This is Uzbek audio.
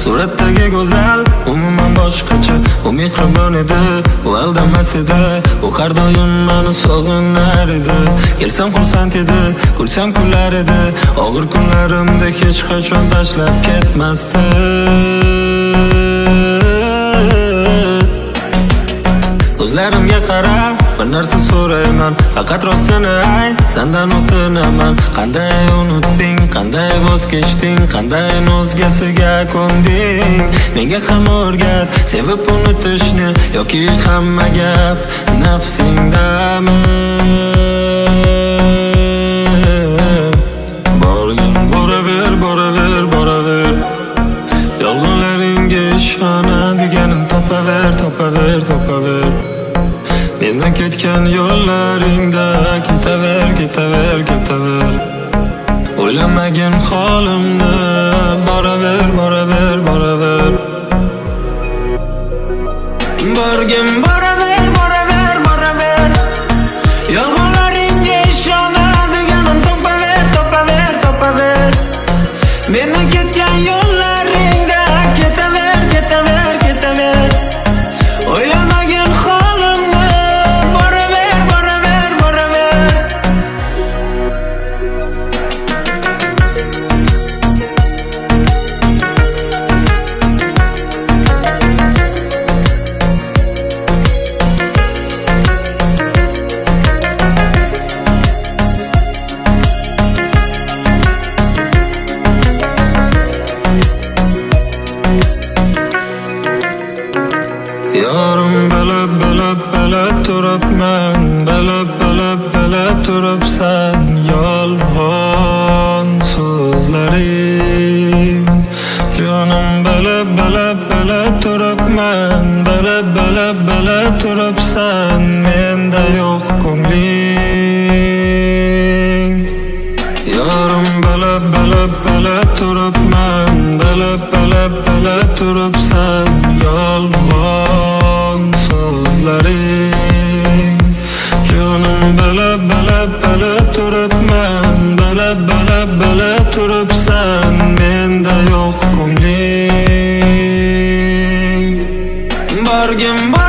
suratdagi go'zal umuman boshqacha. U mehribon edi, u aldamas edi, u har doim meni sog'inar edi. Kelsam xursand edi, kulsam kular edi, og'ir kunlarimda hech qachon tashlab ketmasdi. Ko'zlarimga qara, bir narsa so'rayman, faqat rostini ayt, sendan o'tinaman. Qanday unutding, qanday voz kechding, qanday o'zgasiga ko'nding? Menga ham o'rgat, sevib unutishni, yoki hamma gap nafsingdami? Borgin boraver, boraver, boraver, yolg'onlaringga ishonadiganim topaver, topaver, topaver. Mendan ketgan yo'llaringda ketaver, ketaver, ketaver. O'ylamagin holimni, boraver, boraver, boraver. Borgin boraver, boraver, boraver, yolg'onlaringga ishonadiganim topaver, topaver, topaver. Mendan ketgan yo'llaringda ketaver, ketaver, ketaver. O'ylamagin holimni, boraver, boraver, boraver. Yorim bilib, bilib, bilib turibman, bilib, bilib, bilib turibsan yolg'on so'zlaring. Jonim bilib, bilib, bilib turibman, bilib, bilib, bilib turibsan menda yo'q ko'ngling. Yorim bilib, bilib, bilib turibman, bilib, bilib, bilib turibsan yolg'on so'zlaring. Jonim bilib, bilib, bilib turibman, bilib, bilib, bilib turibsan menda yo'q ko'ngling. Borgin